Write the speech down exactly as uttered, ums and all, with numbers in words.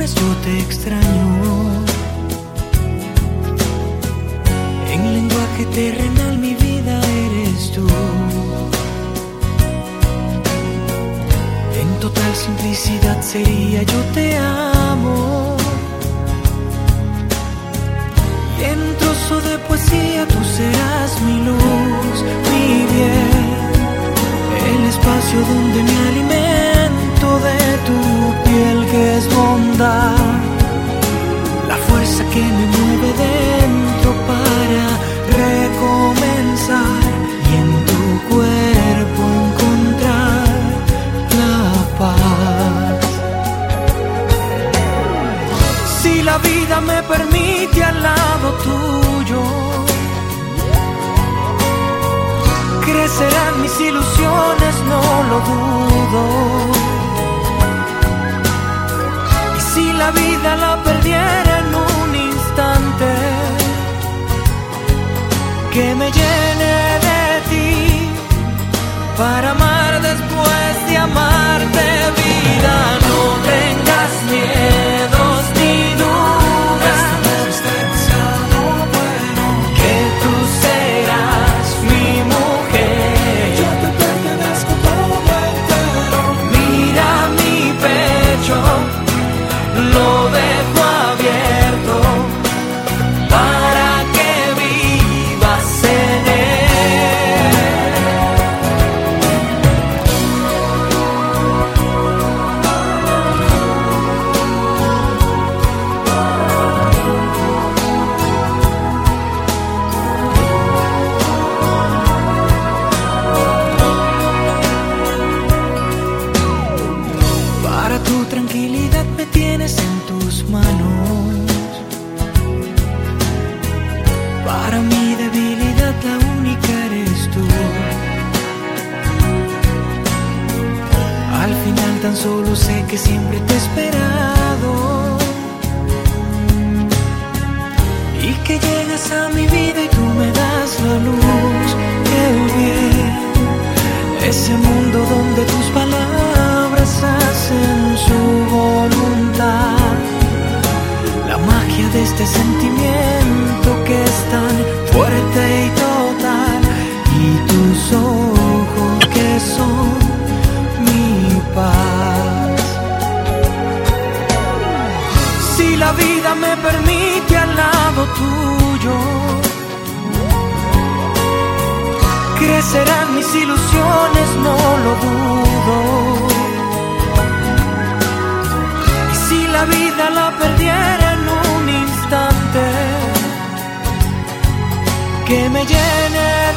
días yo te extraño. En lenguaje terrenal mi vida eres tú. En total simplicidad sería yo te amo. Y en un trozo de poesía tú serás mi luz, mi bien. El espacio donde me alimento de tu piel que es bondad. La fuerza que me mueve dentro para recomenzar. Y en tu cuerpo encontrar la paz. Si la vida me permite al lado tuyo, crecerán mis ilusiones, no lo dudo. Y si la vida la perdiera en un instante, que me llene de ti, para amar después de amarte, vida. No tengas miedos ni dudas, que tú serás mi mujer. Yo te pertenezco todo entero. Mira mi pecho, lo dejo abierto para que vivas en él. Para tu tranquilidad me tienes en tus manos. Para mi debilidad la única eres tú. Al final tan solo sé que siempre te he esperado. Y que llegas a mi vida y tú me das la luz, el bien. Ese mundo donde tus palabras hacen su voluntad. La magia de este sentimiento que es tan fuerte y total. Y tus ojos que son mi paz. Si la vida me permite al lado tuyo, crecerán mis ilusiones, no lo dudo. Y si la vida la perdiera en un instante, que me llene